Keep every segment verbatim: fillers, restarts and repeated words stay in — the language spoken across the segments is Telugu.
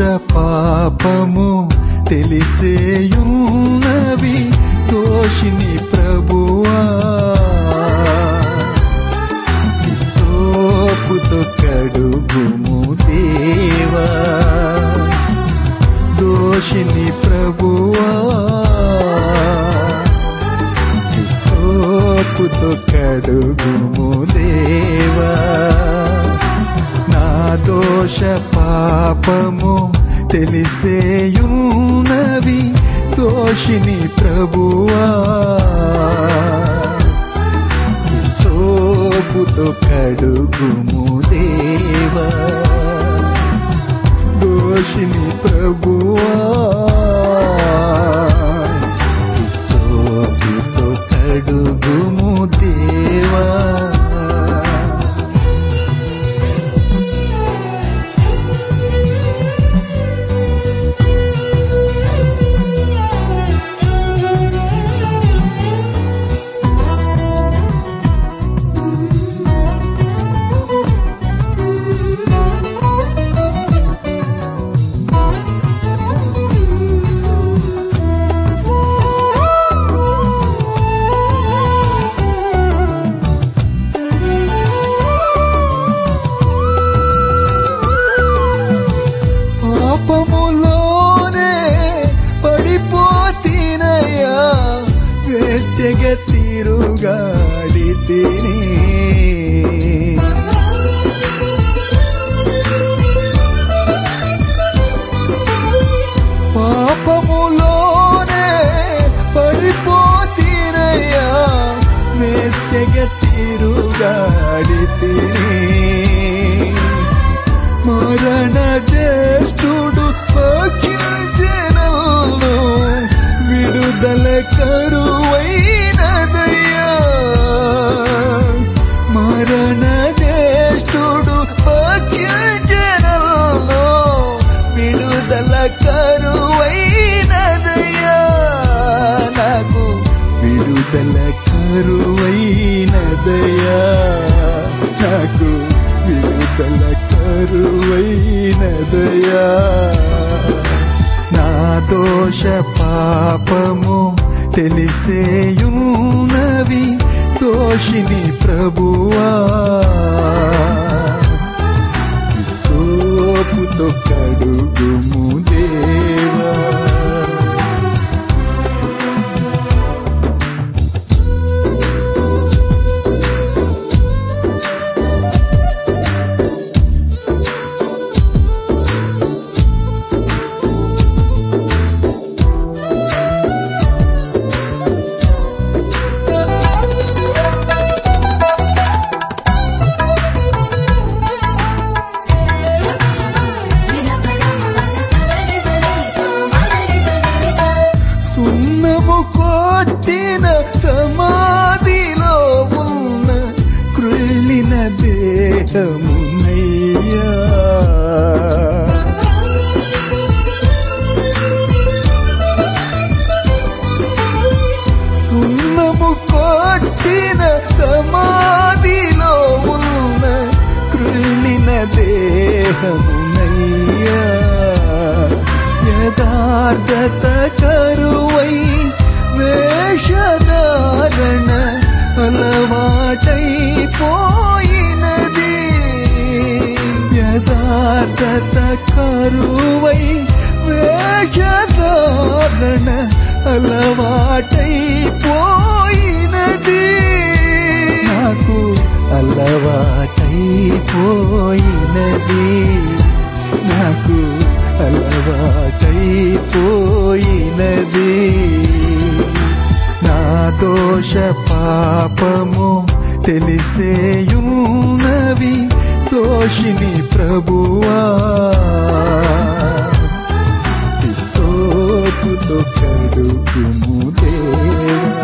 పాపము తెలిసేయున్నవి దోషిని ప్రభువా హిస్సోపుతో కడుగుము దేవా దోషిని ప్రభువా హిస్సోపుతో కడుగుము దేవా నా దోష పాపము తెలిసేయున్నవి దోషిని ప్రభువా హిస్సోపుతో కడుగుము దేవా దోషిని ప్రభువా హిస్సోపుతో కడుగుము దేవా పాపములోనే పడిపోతినయ్యా వేశ్యగా తిరుగాడితిని పాపములోనే పడిపోతినయ్యా వేశ్యగా తిరుగాడితిని మరణ జ్యేష్ఠుడు పక్షించెనల్లు విడుదల కరువైనదయ్యా మరణ జ్యేష్ఠుడు పక్షించెనల్లు విడుదల కరువైనదయ్యా నాకు విడుదల కరువైనదయ్యా నాకు విడుదల కరువైనదయ్యా నా దోష పాపము తెలిసేయున్నవి దోషిని ప్రభువా హిస్సోపుతో కడుగుము దేవా సున్నము కొట్టిన సమాధిలో ఉన్న కృళ్ళిన దేహమునయ్యా సున్నము కొట్టిన సమాధిలో ఉన్న కృళ్ళిన దేహమునయ్యా యథార్థత కరువై వేషధారణ అలవాటైపోయినది యథార్థత కరువై వేషధారణ అలవాటైపోయినది నాకు అలవాటైపోయినది నాకు అలవాటైపోయినది నా దోష పాపము తెలిసేయున్నవి దోషిని ప్రభువా హిస్సోపుతో కడుగుము దేవా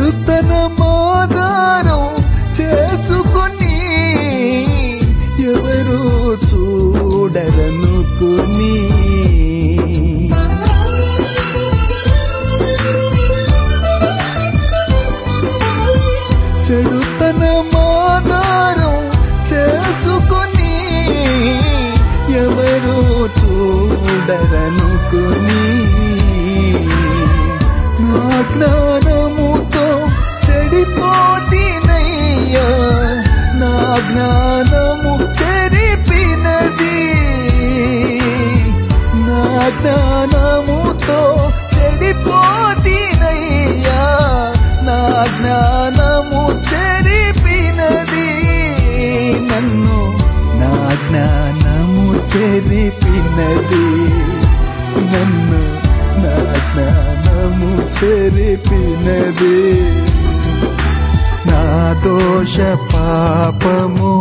చెడుతనమాధారం చేసుకుని ఎవరు చూడరనుకుని చెడుతనమాధారం చేసుకుని ఎవరు చూడరనుకుని నా జ్ఞానముతో చెడిపోతినయ్యా నా జ్ఞానము చెరిపినది నా జ్ఞానముతో చెడిపోతినయ్యా నా జ్ఞానము చెరిపినది నన్ను నా జ్ఞానము చెరిపినది నన్ను నా జ్ఞానము చెరిపినది నా దోష పాపము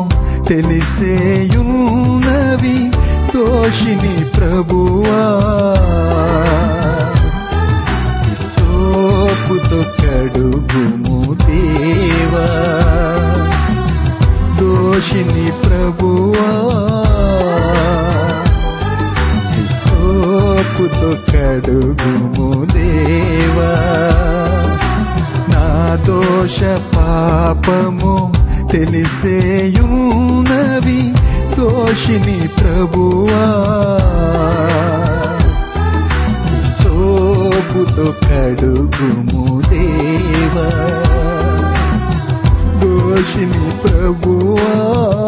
తెలిసేయున్నవి దోషిని ప్రభువా సోపుతో కడుగుము దేవా దోషిని ప్రభువా సోపుతో కడుగుము దేవా నా దోష పాపము తెలిసేయున్నవి దోషిని ప్రభువా సోపుతో కడుగుము దేవా దోషిని ప్రభువా